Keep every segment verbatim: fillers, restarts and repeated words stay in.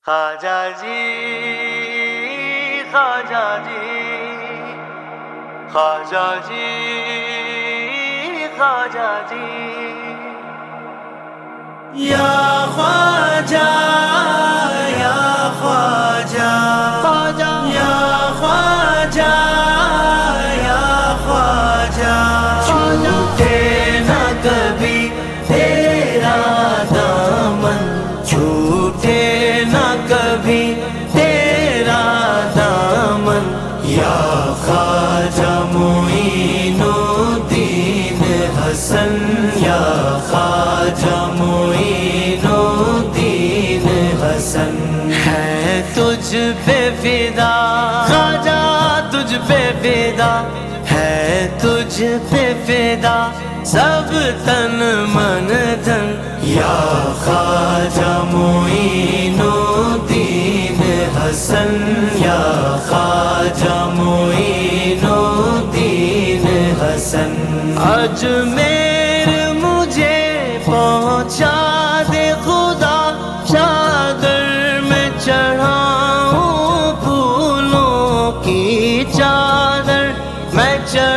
خواجہ جی خواجہ جی خواجہ جی خواجہ جی یا خواجہ یا خواجہ خواجہ یا خواجہ یا خواجہ چھوٹے نہ کبھی تیرا دامن چھوٹے نہ کبھی تیرا دامن یا خواجہ معین الدین حسن یا خواجہ معین الدین حسن ہے تجھ پہ فدا خواجہ تجھ پہ فدا ہے تجھ پہ فدا سب تن من دھن یا خواجہ معین الدین حسن یا خواجہ معین الدین حسن اجمیر مجھے پہنچا دے خدا چادر میں چڑھاؤں پھولوں کی چادر میں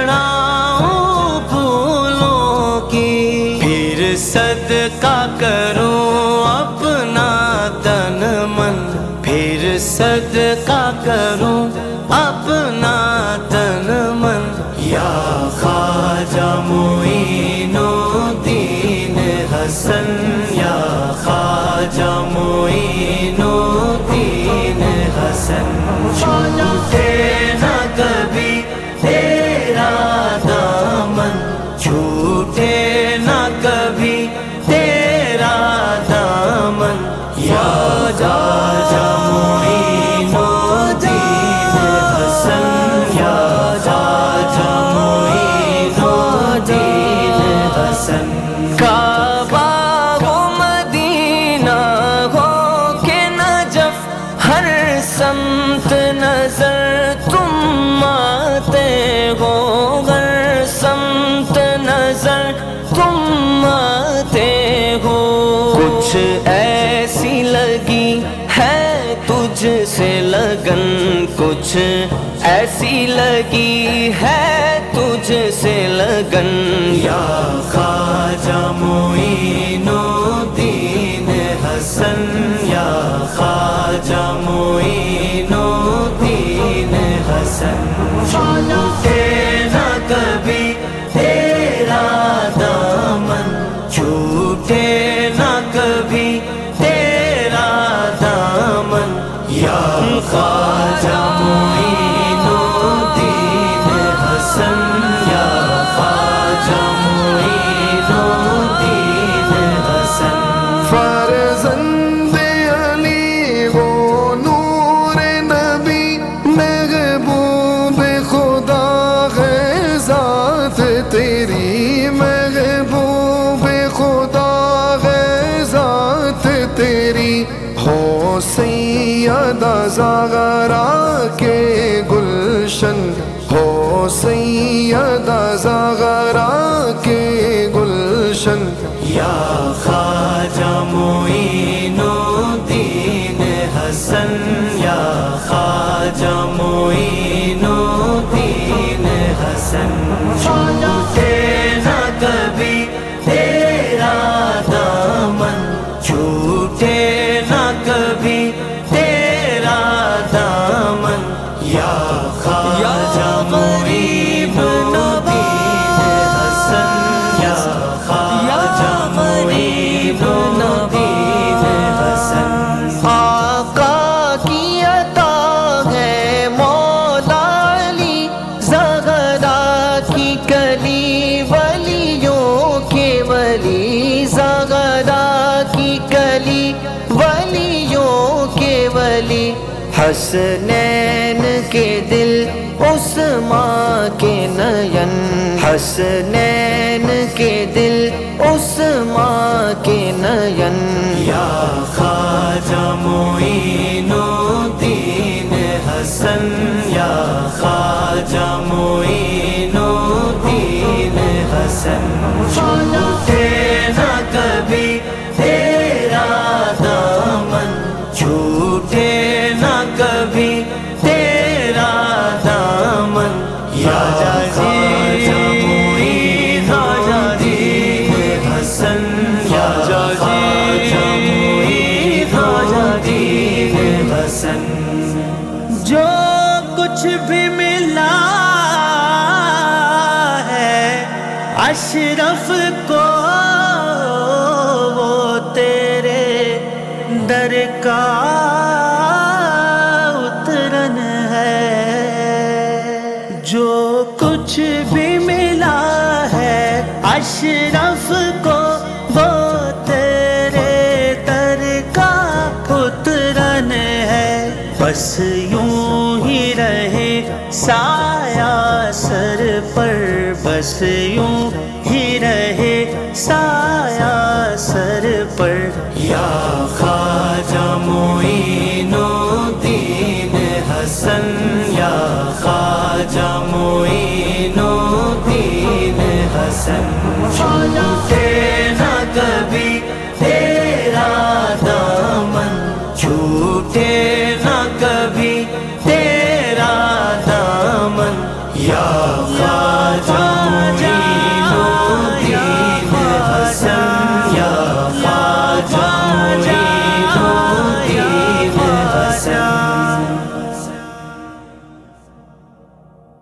چڑھاؤں پھولوں کی پھر صدقہ کروں اپنا تن من پھر صدقہ کروں اپنا تن من یا خواجہ معین الدین حسن یا خواجہ معین الدین حسن چھوٹے نہ کبھی تیرا دامن چھوٹے نہ کبھی تیرا دامن یا خواجہ معین الدین حسن یا خواجہ معین الدین حسن کعبہ ہو مدینہ ہو کہ نجف ہر سمت نظر تم آتے ہو ہر سمت نظر تم آتے ہو کچھ ایسی لگی ہے تجھ سے لگن کچھ ایسی لگی ہے تجھ سے لگن یا خواجہ معین الدین حسن یا خواجہ معین الدین حسن چھوٹے نہ کبھی تیرا دامن چھوٹے نہ کبھی تیرا دامن یا خواجہ معین الدین حسن یا خواجہ معین الدین حسن فرزند علی وہ نور نبی محبوب خدا ہے ذات تیری محبوب خدا ہے ذات تیری ہو سیدہ زہرا کے گلشن ہو سیدہ زہرا کے گلشن یا خواجہ معین الدین حسن یا خواجہ معین الدین حسن چھوٹے نہ کبھی تیرا دامن چھوٹے نہ کبھی تیرا دامن یا خواجہ معین الدین حسن یا خواجہ معین الدین حسن آقا کی عطا ہے مولا علی زہرا کی کلی ولیوں کے ولی زہرا کی کلی ولیوں کے ولی حسنین کے دل اس ماں کے نین حسنین کے دل اس ماں کے نین یا خواجہ معین الدین حسن یا خواجہ معین الدین حسن چھوٹے نہ کبھی تیرا دامن چھوٹے چھوٹے نہ کبھی تیرا دامن یا خواجہ معین الدین حسن یا خواجہ معین الدین حسن جو کچھ بھی ملا ہے اشرف کو وہ تیرے در کا اترن ہے، جو کچھ بھی ملا ہے اشرف کو وہ تیرے در کا اترن ہے، بس یوں ہی رہے سایہ سر پر، بس یوں ہی رہے سایہ سر پر یا خواجہ معین الدین حسن یا خواجہ معین الدین حسن چھوٹے